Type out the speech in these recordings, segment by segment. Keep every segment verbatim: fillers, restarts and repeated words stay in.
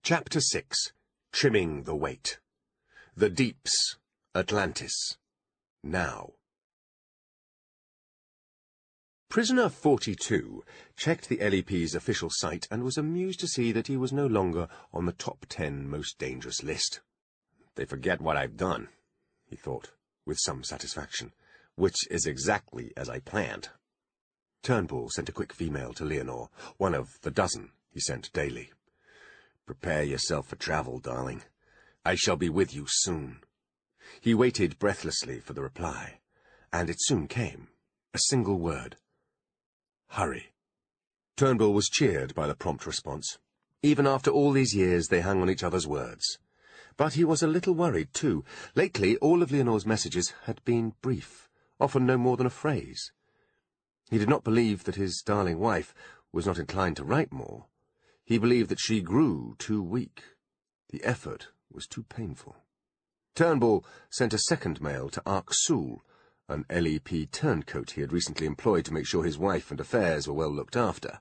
Chapter six. Trimming the Weight. The Deeps. Atlantis. Now. Prisoner forty-two checked the L E P's official site and was amused to see that he was no longer on the top ten most dangerous list. They forget what I've done, he thought, with some satisfaction, which is exactly as I planned. Turnbull sent a quick female to Leonore, one of the dozen he sent daily. Prepare yourself for travel, darling. I shall be with you soon. He waited breathlessly for the reply, and it soon came. A single word. Hurry. Turnbull was cheered by the prompt response. Even after all these years, they hung on each other's words. But he was a little worried, too. Lately, all of Leonore's messages had been brief, often no more than a phrase. He did not believe that his darling wife was not inclined to write more. He believed that she grew too weak. The effort was too painful. Turnbull sent a second mail to Ark Soul, an L E P turncoat he had recently employed to make sure his wife and affairs were well looked after.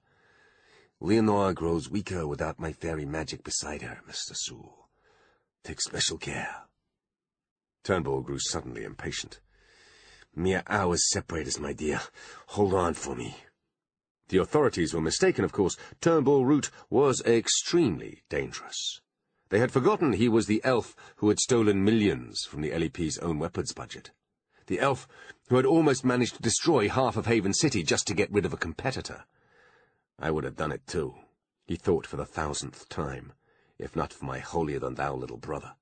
Leonore grows weaker without my fairy magic beside her, Mister Soul. Take special care. Turnbull grew suddenly impatient. Mere hours separate us, my dear. Hold on for me. The authorities were mistaken, of course. Turnbull Root was extremely dangerous. They had forgotten he was the elf who had stolen millions from the L E P's own weapons budget. The elf who had almost managed to destroy half of Haven City just to get rid of a competitor. I would have done it too, he thought for the thousandth time, if not for my holier-than-thou little brother.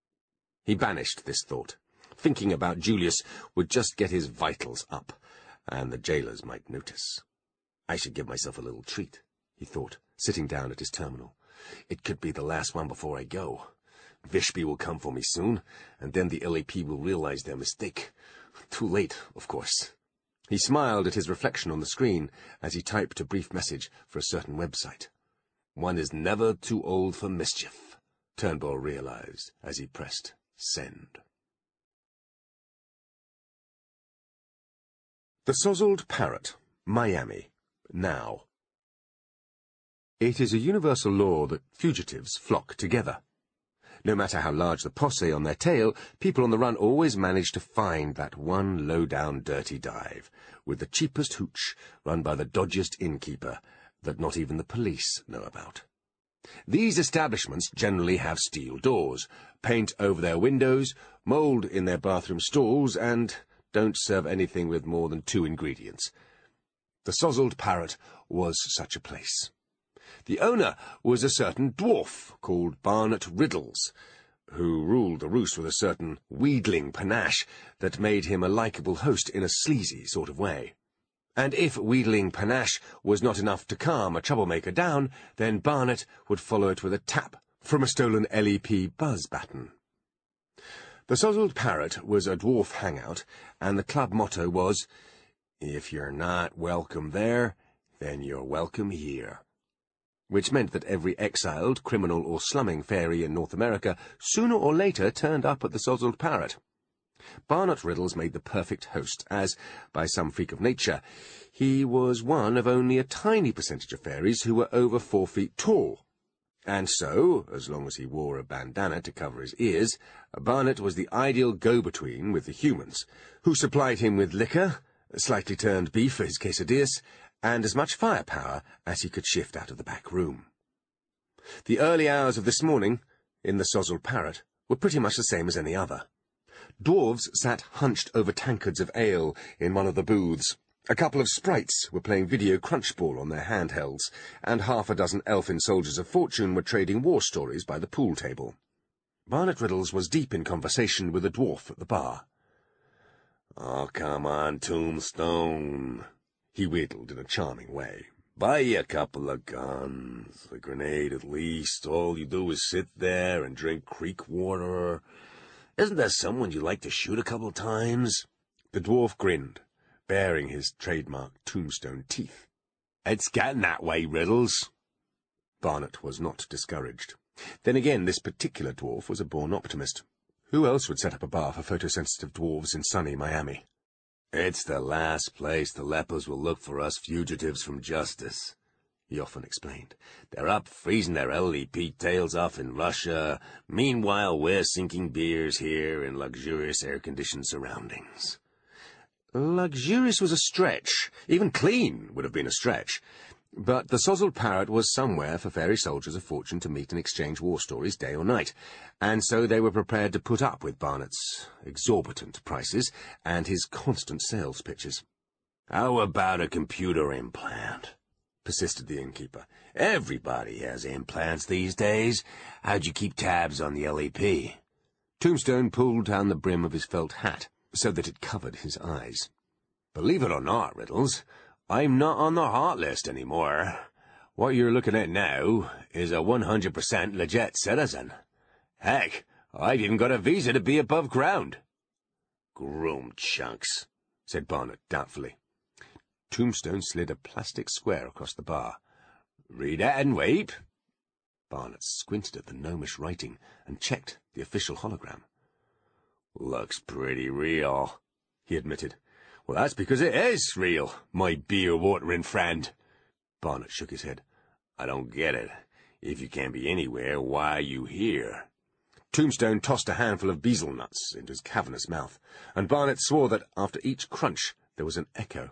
He banished this thought. Thinking about Julius would just get his vitals up, and the jailers might notice. I should give myself a little treat, he thought, sitting down at his terminal. It could be the last one before I go. Vishby will come for me soon, and then the L A P will realize their mistake. Too late, of course. He smiled at his reflection on the screen as he typed a brief message for a certain website. One is never too old for mischief, Turnbull realized as he pressed send. The Sozzled Parrot, Miami. Now. It is a universal law that fugitives flock together. No matter how large the posse on their tail, people on the run always manage to find that one low-down dirty dive, with the cheapest hooch run by the dodgiest innkeeper that not even the police know about. These establishments generally have steel doors, paint over their windows, mould in their bathroom stalls, and don't serve anything with more than two ingredients. The Sozzled Parrot was such a place. The owner was a certain dwarf called Barnet Riddles, who ruled the roost with a certain wheedling panache that made him a likeable host in a sleazy sort of way. And if wheedling panache was not enough to calm a troublemaker down, then Barnet would follow it with a tap from a stolen L E P buzz baton. The Sozzled Parrot was a dwarf hangout, and the club motto was, "If you're not welcome there, then you're welcome here," which meant that every exiled, criminal, or slumming fairy in North America sooner or later turned up at the Sozzled Parrot. Barnet Riddles made the perfect host, as, by some freak of nature, he was one of only a tiny percentage of fairies who were over four feet tall. And so, as long as he wore a bandana to cover his ears, Barnet was the ideal go-between with the humans, who supplied him with liquor, slightly turned beef for his quesadillas, and as much firepower as he could shift out of the back room. The early hours of this morning, in the Sozzled Parrot, were pretty much the same as any other. Dwarves sat hunched over tankards of ale in one of the booths. A couple of sprites were playing video crunchball on their handhelds, and half a dozen elfin soldiers of fortune were trading war stories by the pool table. Barnet Riddles was deep in conversation with a dwarf at the bar. "Oh, come on, Tombstone," he wheedled in a charming way. "Buy a couple of guns, a grenade at least. All you do is sit there and drink creek water. Isn't there someone you'd like to shoot a couple times?" The dwarf grinned, baring his trademark tombstone teeth. "It's getting that way, Riddles." Barnet was not discouraged. Then again, this particular dwarf was a born optimist. Who else would set up a bar for photosensitive dwarves in sunny Miami? "It's the last place the lepers will look for us fugitives from justice," he often explained. They're up freezing their L E P tails off in Russia. Meanwhile, we're sinking beers here in luxurious air-conditioned surroundings. Luxurious was a stretch. Even clean would have been a stretch. But the sozzled parrot was somewhere for fairy soldiers of fortune to meet and exchange war stories day or night, and so they were prepared to put up with Barnett's exorbitant prices and his constant sales pitches. "How about a computer implant?" persisted the innkeeper. "Everybody has implants these days. How'd you keep tabs on the L E P? Tombstone pulled down the brim of his felt hat so that it covered his eyes. "Believe it or not, Riddles, I'm not on the hot list anymore. What you're looking at now is a one hundred percent legit citizen. Heck, I've even got a visa to be above ground." "Groom chunks," said Barnett doubtfully. Tombstone slid a plastic square across the bar. "Read it and weep." Barnett squinted at the gnomish writing and checked the official hologram. "Looks pretty real," he admitted. "Well, that's because it is real, my beer-watering friend." Barnett shook his head. "I don't get it. If you can't be anywhere, why are you here?" Tombstone tossed a handful of bezel nuts into his cavernous mouth, and Barnett swore that after each crunch there was an echo.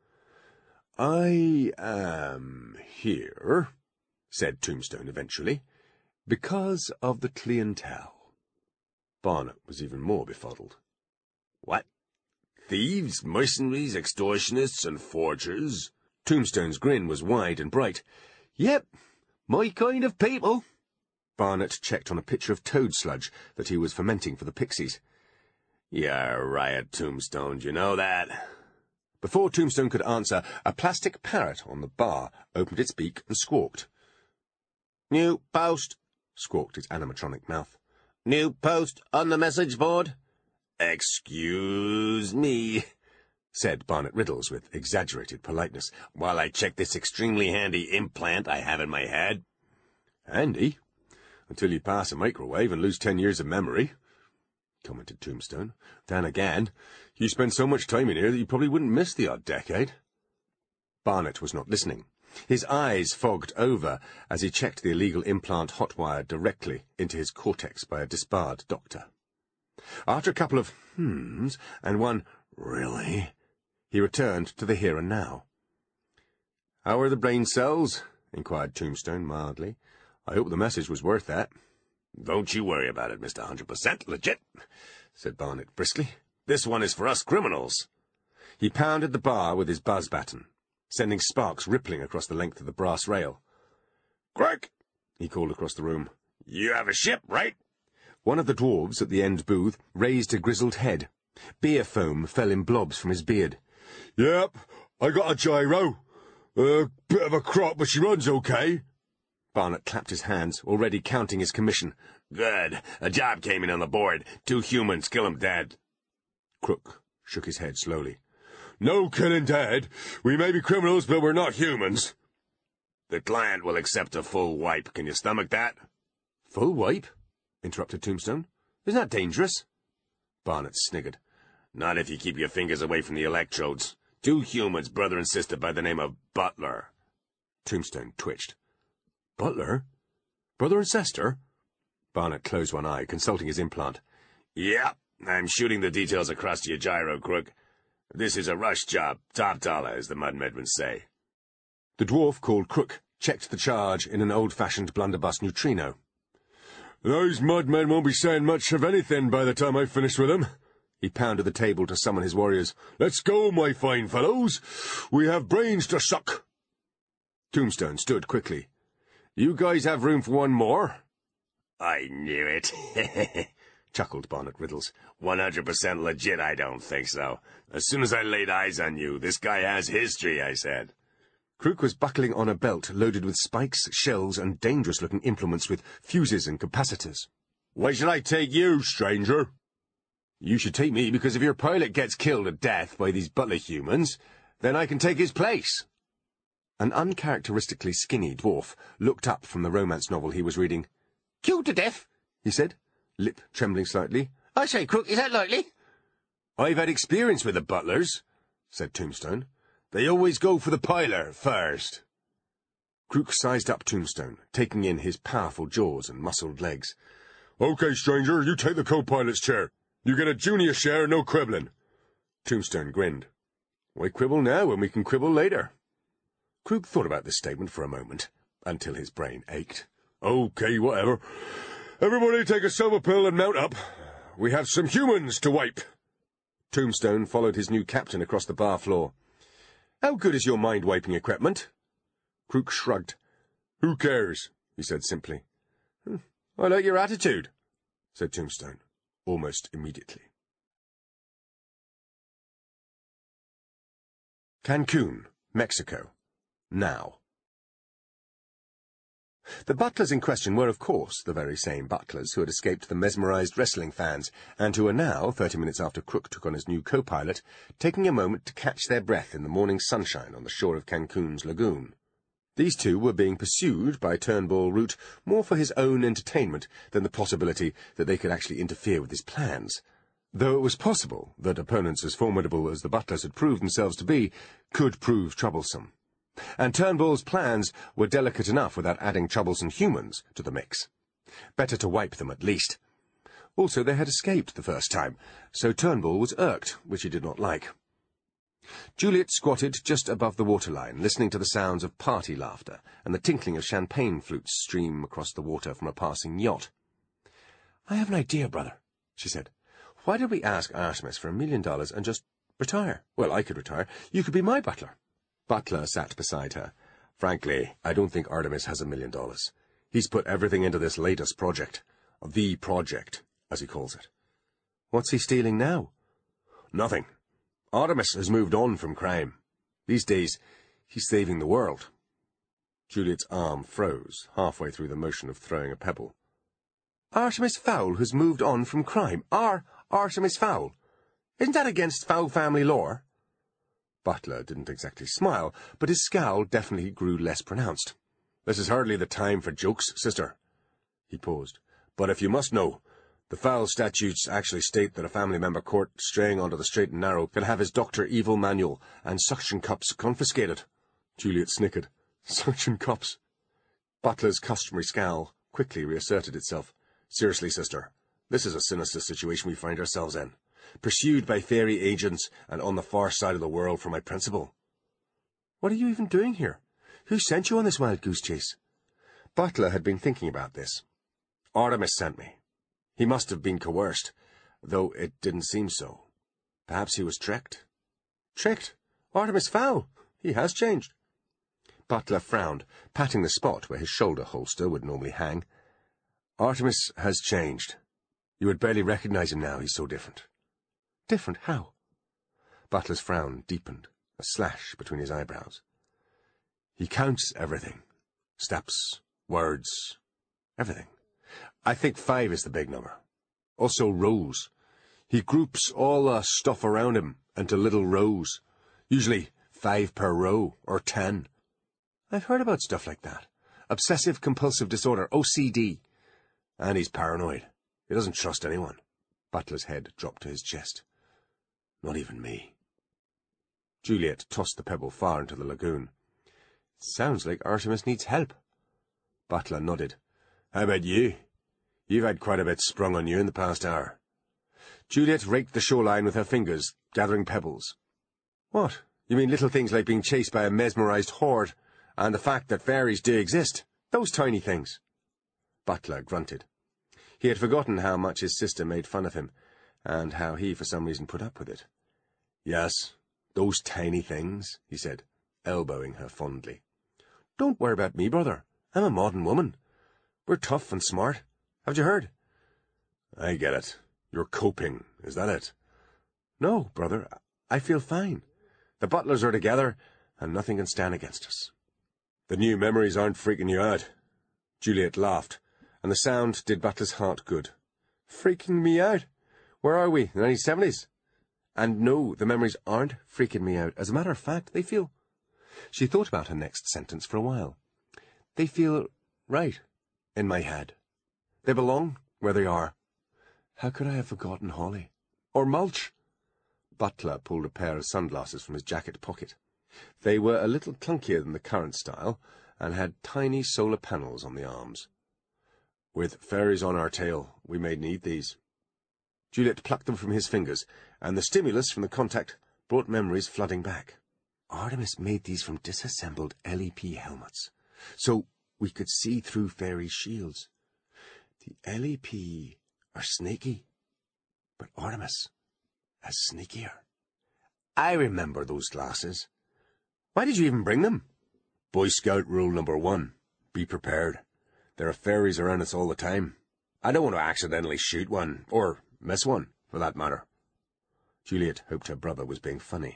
"I am here," said Tombstone eventually, "because of the clientele." Barnett was even more befuddled. "What? Thieves, mercenaries, extortionists, and forgers?" Tombstone's grin was wide and bright. "Yep, my kind of people." Barnett checked on a pitcher of toad sludge that he was fermenting for the pixies. "You're right, Tombstone, you know that?" Before Tombstone could answer, a plastic parrot on the bar opened its beak and squawked. "New post," squawked its animatronic mouth. "New post on the message board." "Excuse me," said Barnett Riddles with exaggerated politeness, "while I check this extremely handy implant I have in my head." "Handy? Until you pass a microwave and lose ten years of memory," commented Tombstone. "Then again, you spend so much time in here that you probably wouldn't miss the odd decade." Barnett was not listening. His eyes fogged over as he checked the illegal implant hotwired directly into his cortex by a disbarred doctor. After a couple of hmms and one "really," he returned to the here and now. "How are the brain cells?" inquired Tombstone mildly. "I hope the message was worth that." "Don't you worry about it, Mister one hundred percent legit," said Barnett briskly. "This one is for us criminals." He pounded the bar with his buzz baton, sending sparks rippling across the length of the brass rail. "Quick!" he called across the room. "You have a ship, right?" One of the dwarves at the end booth raised a grizzled head. Beer foam fell in blobs from his beard. "Yep, I got a gyro. A uh, bit of a crop, but she runs okay." Barnett clapped his hands, already counting his commission. "Good. A job came in on the board. Two humans, kill 'em dead." Crook shook his head slowly. "No killing dead. We may be criminals, but we're not humans." "The client will accept a full wipe. Can you stomach that?" "Full wipe?" interrupted Tombstone. "Isn't that dangerous?" Barnett sniggered. "Not if you keep your fingers away from the electrodes. Two humans, brother and sister, by the name of Butler." Tombstone twitched. "Butler? Brother and sister?" Barnett closed one eye, consulting his implant. "Yep, I'm shooting the details across to your gyro, Crook. This is a rush job, top dollar, as the Mudmen say." The dwarf called Crook checked the charge in an old-fashioned blunderbuss neutrino. "Those Mudmen won't be saying much of anything by the time I've finished with them." He pounded the table to summon his warriors. "Let's go, my fine fellows. We have brains to suck." Tombstone stood quickly. "You guys have room for one more?" "I knew it," chuckled Barnett Riddles. One hundred percent legit, I don't think so. As soon as I laid eyes on you, this guy has history, I said. Crook was buckling on a belt loaded with spikes, shells, and dangerous-looking implements with fuses and capacitors. "Why should I take you, stranger?" "You should take me because if your pilot gets killed to death by these Butler humans, then I can take his place." An uncharacteristically skinny dwarf looked up from the romance novel he was reading. "Killed to death?" he said, lip trembling slightly. "I say, Crook, is that likely?" "I've had experience with the Butlers," said Tombstone. "They always go for the piler first." Krook sized up Tombstone, taking in his powerful jaws and muscled legs. "Okay, stranger, you take the co-pilot's chair. You get a junior share, no quibbling." Tombstone grinned. "Why quibble now when we can quibble later?" Krook thought about this statement for a moment, until his brain ached. "Okay, whatever. Everybody take a silver pill and mount up. We have some humans to wipe." Tombstone followed his new captain across the bar floor. "How good is your mind-wiping equipment?" Krook shrugged. "Who cares?" he said simply. "I like your attitude," said Tombstone, almost immediately. Cancun, Mexico. Now. The butlers in question were, of course, the very same butlers who had escaped the mesmerized wrestling fans, and who were now, thirty minutes after Krook took on his new co-pilot, taking a moment to catch their breath in the morning sunshine on the shore of Cancun's lagoon. These two were being pursued by Turnbull Root more for his own entertainment than the possibility that they could actually interfere with his plans, though it was possible that opponents as formidable as the butlers had proved themselves to be could prove troublesome. And Turnbull's plans were delicate enough without adding troublesome humans to the mix. Better to wipe them at least. Also, they had escaped the first time, so Turnbull was irked, which he did not like. Juliet squatted just above the waterline, listening to the sounds of party laughter and the tinkling of champagne flutes stream across the water from a passing yacht. "I have an idea, brother," she said. "Why did we ask Artemis for a million dollars and just retire? Well, I could retire. You could be my butler." Butler sat beside her. "Frankly, I don't think Artemis has a million dollars. He's put everything into this latest project. The project, as he calls it." "What's he stealing now?" "Nothing. Artemis has moved on from crime. These days, he's saving the world." Juliet's arm froze, halfway through the motion of throwing a pebble. "Artemis Fowl has moved on from crime. Our Artemis Fowl. Isn't that against Fowl family lore?" Butler didn't exactly smile, but his scowl definitely grew less pronounced. "This is hardly the time for jokes, sister." He paused. "But if you must know, the Fowl statutes actually state that a family member caught straying onto the straight and narrow can have his Doctor Evil manual and suction cups confiscated." Juliet snickered. "Suction cups?" Butler's customary scowl quickly reasserted itself. "Seriously, sister, this is a sinister situation we find ourselves in. Pursued by fairy agents and on the far side of the world for my principal." "What are you even doing here? Who sent you on this wild goose chase?" Butler had been thinking about this. "Artemis sent me. He must have been coerced, though it didn't seem so. Perhaps he was tricked." "Tricked? Artemis Fowl? He has changed." Butler frowned, patting the spot where his shoulder holster would normally hang. "Artemis has changed. You would barely recognize him now, he's so different." "Different? How?" Butler's frown deepened, a slash between his eyebrows. "He counts everything. Steps, words, everything. I think five is the big number. Also rows. He groups all the stuff around him into little rows. Usually five per row, or ten." "I've heard about stuff like that. Obsessive-compulsive disorder, O C D. And he's paranoid. He doesn't trust anyone." Butler's head dropped to his chest. "Not even me." Juliet tossed the pebble far into the lagoon. "Sounds like Artemis needs help." Butler nodded. "How about you? You've had quite a bit sprung on you in the past hour." Juliet raked the shoreline with her fingers, gathering pebbles. "What? You mean little things like being chased by a mesmerized horde, and the fact that fairies do exist? Those tiny things." Butler grunted. He had forgotten how much his sister made fun of him, and how he, for some reason, put up with it. "Yes, those tiny things," he said, elbowing her fondly. "Don't worry about me, brother. I'm a modern woman. We're tough and smart. Haven't you heard?" "I get it. You're coping, is that it?" "No, brother. I feel fine. The butlers are together, and nothing can stand against us." "The new memories aren't freaking you out." Juliet laughed, and the sound did Butler's heart good. "Freaking me out? Where are we, the nineteen seventies? And no, the memories aren't freaking me out. As a matter of fact, they feel—" She thought about her next sentence for a while. "They feel right in my head. They belong where they are. How could I have forgotten Holly? Or Mulch?" Butler pulled a pair of sunglasses from his jacket pocket. They were a little clunkier than the current style, and had tiny solar panels on the arms. With fairies on our tail, we may need these. Juliet plucked them from his fingers, and the stimulus from the contact brought memories flooding back. Artemis made these from disassembled L E P helmets, so we could see through fairies' shields. The L E P are snaky, but Artemis is sneakier. I remember those glasses. Why did you even bring them? Boy Scout rule number one. Be prepared. There are fairies around us all the time. I don't want to accidentally shoot one, or miss one, for that matter. Juliet hoped her brother was being funny.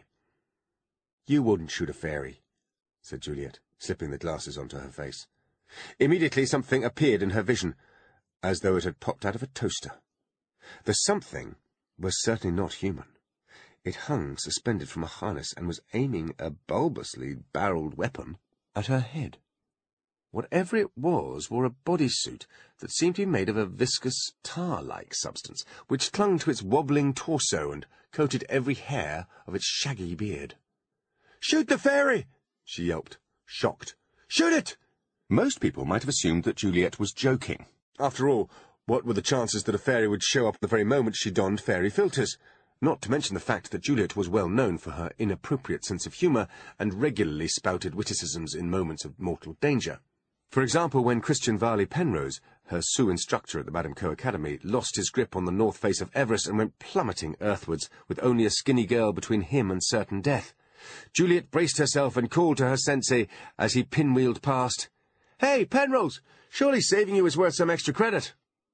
You wouldn't shoot a fairy, said Juliet, slipping the glasses onto her face. Immediately something appeared in her vision, as though it had popped out of a toaster. The something was certainly not human. It hung suspended from a harness and was aiming a bulbously barreled weapon at her head. Whatever it was wore a bodysuit that seemed to be made of a viscous tar-like substance, which clung to its wobbling torso and coated every hair of its shaggy beard. "Shoot the fairy!" she yelped, shocked. "Shoot it!" Most people might have assumed that Juliet was joking. After all, what were the chances that a fairy would show up the very moment she donned fairy filters? Not to mention the fact that Juliet was well known for her inappropriate sense of humour and regularly spouted witticisms in moments of mortal danger. For example, when Christian Varley Penrose, her Sioux instructor at the Madame Co Academy, lost his grip on the north face of Everest and went plummeting earthwards with only a skinny girl between him and certain death. Juliet braced herself and called to her sensei as he pinwheeled past, "Hey, Penrose! Surely saving you is worth some extra credit."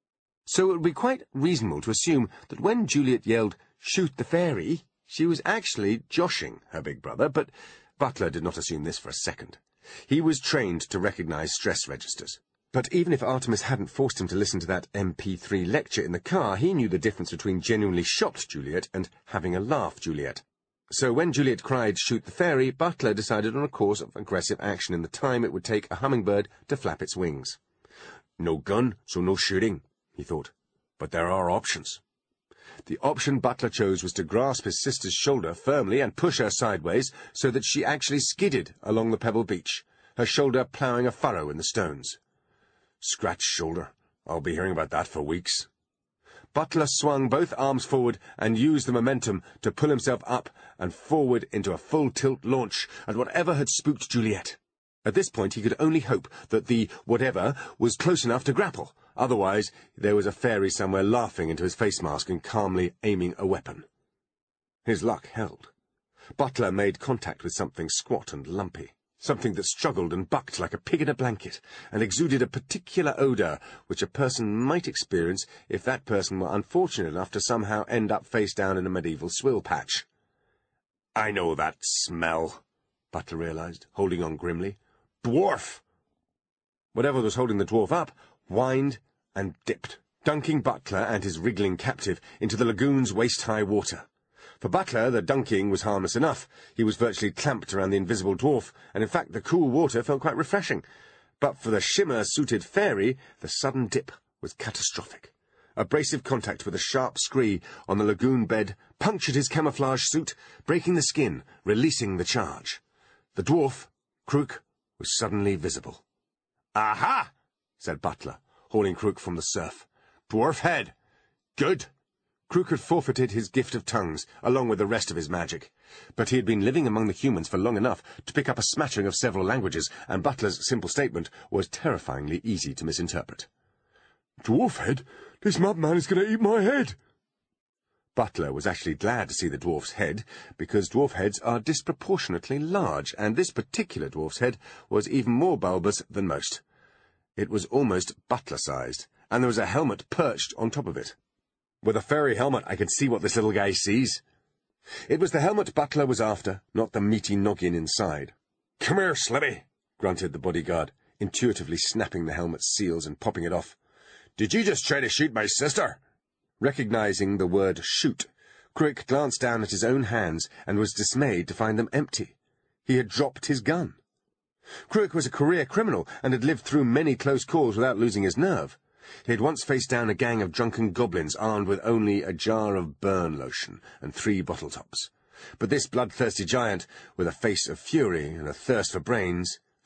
So it would be quite reasonable to assume that when Juliet yelled, "Shoot the fairy," she was actually joshing her big brother, but Butler did not assume this for a second. He was trained to recognize stress registers. But even if Artemis hadn't forced him to listen to that M P three lecture in the car, he knew the difference between genuinely shocked Juliet and having a laugh Juliet. So when Juliet cried, "Shoot the fairy," Butler decided on a course of aggressive action in the time it would take a hummingbird to flap its wings. No gun, so no shooting, he thought. But there are options. The option Butler chose was to grasp his sister's shoulder firmly and push her sideways so that she actually skidded along the pebble beach, her shoulder ploughing a furrow in the stones. Scratch shoulder. I'll be hearing about that for weeks. Butler swung both arms forward and used the momentum to pull himself up and forward into a full-tilt launch at whatever had spooked Juliet. At this point he could only hope that the whatever was close enough to grapple. Otherwise, there was a fairy somewhere laughing into his face mask and calmly aiming a weapon. His luck held. Butler made contact with something squat and lumpy, something that struggled and bucked like a pig in a blanket, and exuded a particular odour which a person might experience if that person were unfortunate enough to somehow end up face down in a medieval swill patch. "I know that smell," Butler realised, holding on grimly. "Dwarf!" Whatever was holding the dwarf up whined and dipped, dunking Butler and his wriggling captive into the lagoon's waist-high water. For Butler, the dunking was harmless enough. He was virtually clamped around the invisible dwarf, and in fact the cool water felt quite refreshing. But for the shimmer-suited fairy, the sudden dip was catastrophic. Abrasive contact with a sharp scree on the lagoon bed punctured his camouflage suit, breaking the skin, releasing the charge. The dwarf, Krook, was suddenly visible. "Aha!" said Butler, hauling Krook from the surf. "Dwarf head. Good." Krook had forfeited his gift of tongues, along with the rest of his magic. But he had been living among the humans for long enough to pick up a smattering of several languages, and Butler's simple statement was terrifyingly easy to misinterpret. "Dwarf head? This madman is going to eat my head!" Butler was actually glad to see the dwarf's head, because dwarf heads are disproportionately large, and this particular dwarf's head was even more bulbous than most. It was almost Butler-sized, and there was a helmet perched on top of it. With a fairy helmet, I can see what this little guy sees. It was the helmet Butler was after, not the meaty noggin inside. "Come here, Slimmy," grunted the bodyguard, intuitively snapping the helmet's seals and popping it off. "Did you just try to shoot my sister?" Recognizing the word shoot, Krook glanced down at his own hands and was dismayed to find them empty. He had dropped his gun. Krook was a career criminal and had lived through many close calls without losing his nerve. He had once faced down a gang of drunken goblins armed with only a jar of burn lotion and three bottle tops. But this bloodthirsty giant, with a face of fury and a thirst for brains,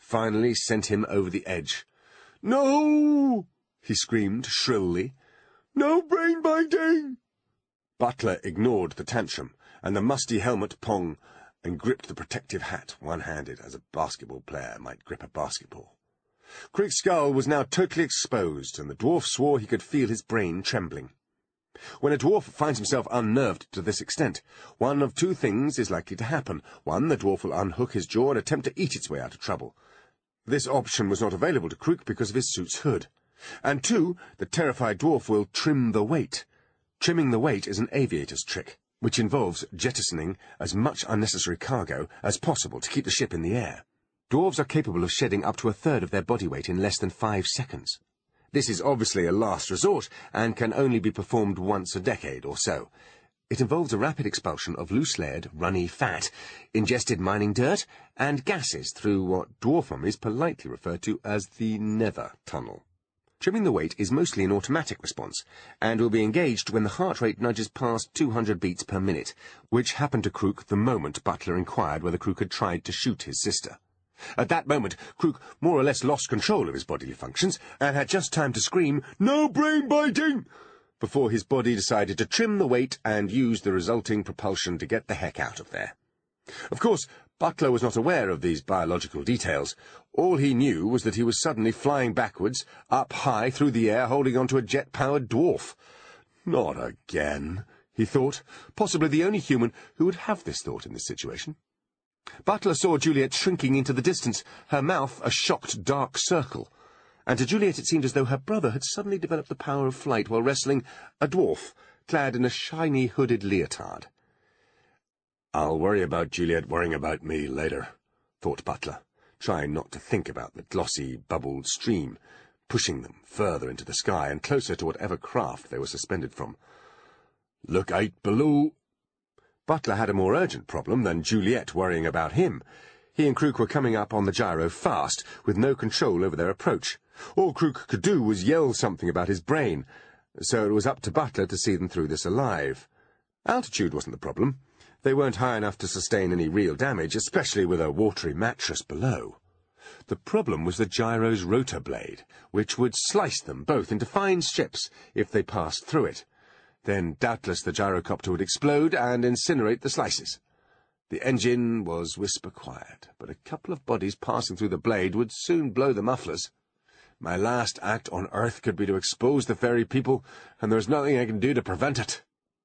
finally sent him over the edge. "No!" he screamed shrilly. "No brain binding!" Butler ignored the tantrum, and the musty helmet Pong, and gripped the protective hat one-handed, as a basketball player might grip a basketball. Crook's skull was now totally exposed, and the dwarf swore he could feel his brain trembling. When a dwarf finds himself unnerved to this extent, one of two things is likely to happen. One, the dwarf will unhook his jaw and attempt to eat its way out of trouble. This option was not available to Crook because of his suit's hood. And two, the terrified dwarf will trim the weight. Trimming the weight is an aviator's trick, which involves jettisoning as much unnecessary cargo as possible to keep the ship in the air. Dwarves are capable of shedding up to a third of their body weight in less than five seconds. This is obviously a last resort, and can only be performed once a decade or so. It involves a rapid expulsion of loose-layered, runny fat, ingested mining dirt, and gases through what dwarf mummies politely refer to as the nether tunnel. Trimming the weight is mostly an automatic response, and will be engaged when the heart rate nudges past two hundred beats per minute, which happened to Crook the moment Butler inquired whether Crook had tried to shoot his sister. At that moment, Crook more or less lost control of his bodily functions, and had just time to scream, "No brain biting!" before his body decided to trim the weight and use the resulting propulsion to get the heck out of there. Of course, Butler was not aware of these biological details. All he knew was that he was suddenly flying backwards, up high through the air, holding onto a jet-powered dwarf. Not again, he thought, possibly the only human who would have this thought in this situation. Butler saw Juliet shrinking into the distance, her mouth a shocked dark circle, and to Juliet it seemed as though her brother had suddenly developed the power of flight while wrestling a dwarf clad in a shiny hooded leotard. "I'll worry about Juliet worrying about me later," thought Butler, trying not to think about the glossy, bubbled stream, pushing them further into the sky and closer to whatever craft they were suspended from. "Look out below." Butler had a more urgent problem than Juliet worrying about him. He and Crook were coming up on the gyro fast, with no control over their approach. All Crook could do was yell something about his brain, so it was up to Butler to see them through this alive. Altitude wasn't the problem. They weren't high enough to sustain any real damage, especially with a watery mattress below. The problem was the gyro's rotor blade, which would slice them both into fine strips if they passed through it. Then doubtless the gyrocopter would explode and incinerate the slices. The engine was whisper-quiet, but a couple of bodies passing through the blade would soon blow the mufflers. My last act on Earth could be to expose the fairy people, and there's nothing I can do to prevent it.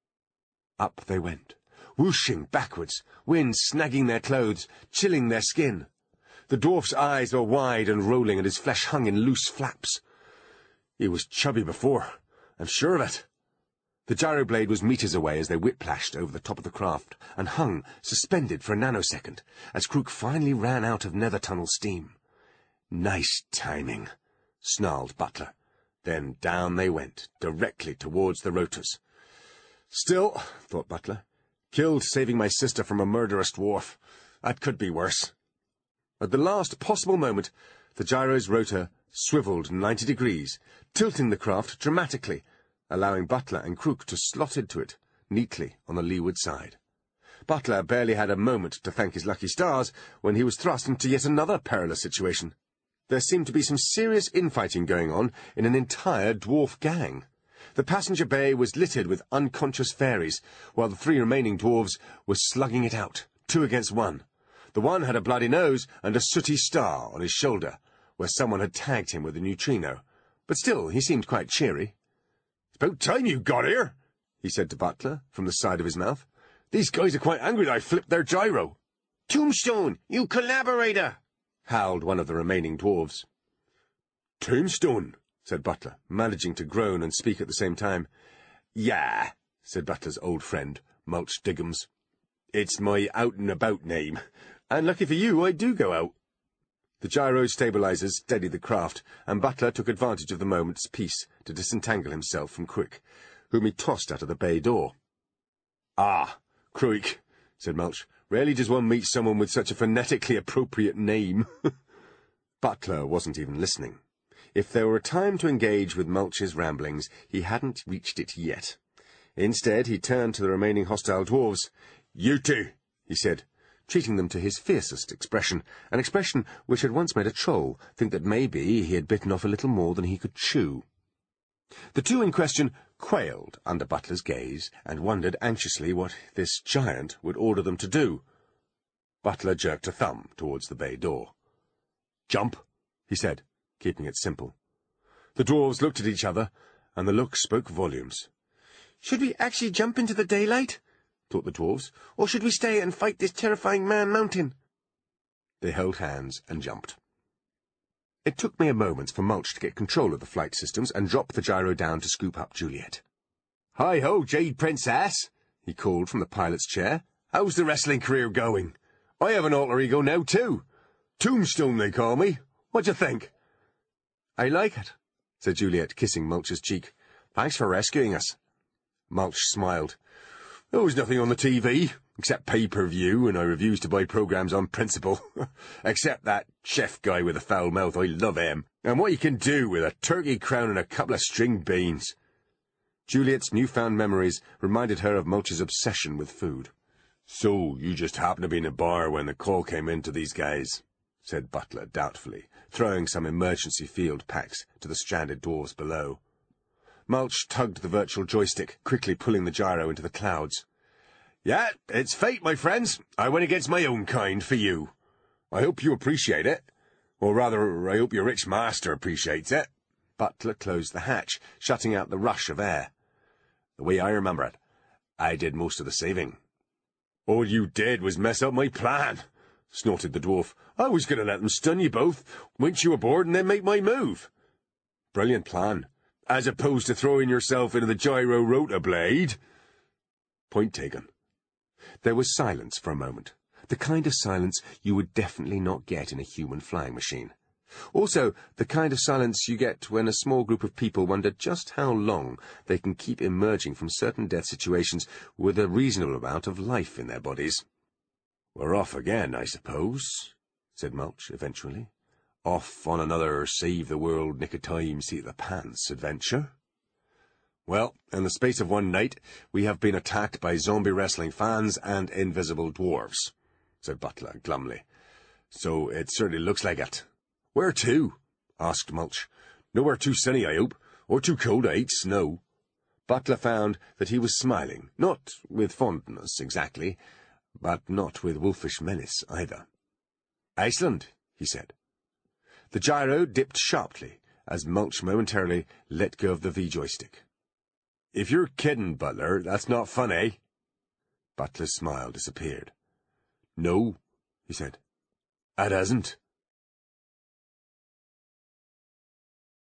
Up they went, whooshing backwards, wind snagging their clothes, chilling their skin. The dwarf's eyes were wide and rolling, and his flesh hung in loose flaps. He was chubby before, I'm sure of it. The gyroblade was meters away as they whiplashed over the top of the craft and hung, suspended for a nanosecond, as Crook finally ran out of nether tunnel steam. "Nice timing," snarled Butler. Then down they went, directly towards the rotors. Still, thought Butler, killed saving my sister from a murderous dwarf. That could be worse. At the last possible moment, the gyro's rotor swiveled ninety degrees, tilting the craft dramatically, allowing Butler and Crook to slot into it neatly on the leeward side. Butler barely had a moment to thank his lucky stars when he was thrust into yet another perilous situation. There seemed to be some serious infighting going on in an entire dwarf gang. The passenger bay was littered with unconscious fairies, while the three remaining dwarves were slugging it out, two against one. The one had a bloody nose and a sooty star on his shoulder, where someone had tagged him with a neutrino, but still he seemed quite cheery. "It's about time you got here," he said to Butler, from the side of his mouth. "These guys are quite angry that I flipped their gyro." "Tombstone, you collaborator!" howled one of the remaining dwarves. "Tombstone," said Butler, managing to groan and speak at the same time. "Yeah," said Butler's old friend, Mulch Diggums. "It's my out-and-about name, and lucky for you I do go out." The gyro stabilizers steadied the craft, and Butler took advantage of the moment's peace to disentangle himself from Crook, whom he tossed out of the bay door. "Ah, Crook," said Mulch. "Rarely does one meet someone with such a phonetically appropriate name." Butler wasn't even listening. If there were a time to engage with Mulch's ramblings, he hadn't reached it yet. Instead, he turned to the remaining hostile dwarves. "You two," he said. treating them to his fiercest expression, an expression which had once made a troll think that maybe he had bitten off a little more than he could chew. The two in question quailed under Butler's gaze and wondered anxiously what this giant would order them to do. Butler jerked a thumb towards the bay door. "Jump," he said, keeping it simple. The dwarves looked at each other, and the look spoke volumes. "Should we actually jump into the daylight?" thought the dwarves, "or should we stay and fight this terrifying man-mountain?" They held hands and jumped. It took me a moment for Mulch to get control of the flight systems and drop the gyro down to scoop up Juliet. "Hi-ho, Jade Princess," he called from the pilot's chair. "How's the wrestling career going? I have an alter ego now, too. Tombstone, they call me. What d'you think?" "I like it," said Juliet, kissing Mulch's cheek. "Thanks for rescuing us." Mulch smiled. "There was nothing on the T V, except pay-per-view, and I refuse to buy programmes on principle. Except that chef guy with a foul mouth, I love him. And what you can do with a turkey crown and a couple of string beans." Juliet's newfound memories reminded her of Mulch's obsession with food. "So, you just happened to be in a bar when the call came in to these guys," said Butler doubtfully, throwing some emergency field packs to the stranded dwarves below. Mulch tugged the virtual joystick, quickly pulling the gyro into the clouds. "Yeah, it's fate, my friends. I went against my own kind for you. I hope you appreciate it. Or rather, I hope your rich master appreciates it." Butler closed the hatch, shutting out the rush of air. "The way I remember it, I did most of the saving." "All you did was mess up my plan," snorted the dwarf. "I was going to let them stun you both, winch you aboard, and then make my move." "Brilliant plan. As opposed to throwing yourself into the gyro rotor blade." "Point taken." There was silence for a moment, the kind of silence you would definitely not get in a human flying machine. Also, the kind of silence you get when a small group of people wonder just how long they can keep emerging from certain death situations with a reasonable amount of life in their bodies. "We're off again, I suppose," said Mulch eventually. "Off on another save-the-world nick-of-time seat-of-the-pants adventure. Well, in the space of one night, we have been attacked by zombie wrestling fans and invisible dwarves," said Butler glumly. "So it certainly looks like it." "Where to?" asked Mulch. "Nowhere too sunny, I hope, or too cold, I hate snow." Butler found that he was smiling, not with fondness exactly, but not with wolfish menace either. "Iceland," he said. The gyro dipped sharply as Mulch momentarily let go of the V-joystick. "If you're kidding, Butler, that's not fun, eh?" Butler's smile disappeared. "No," he said. "It isn't."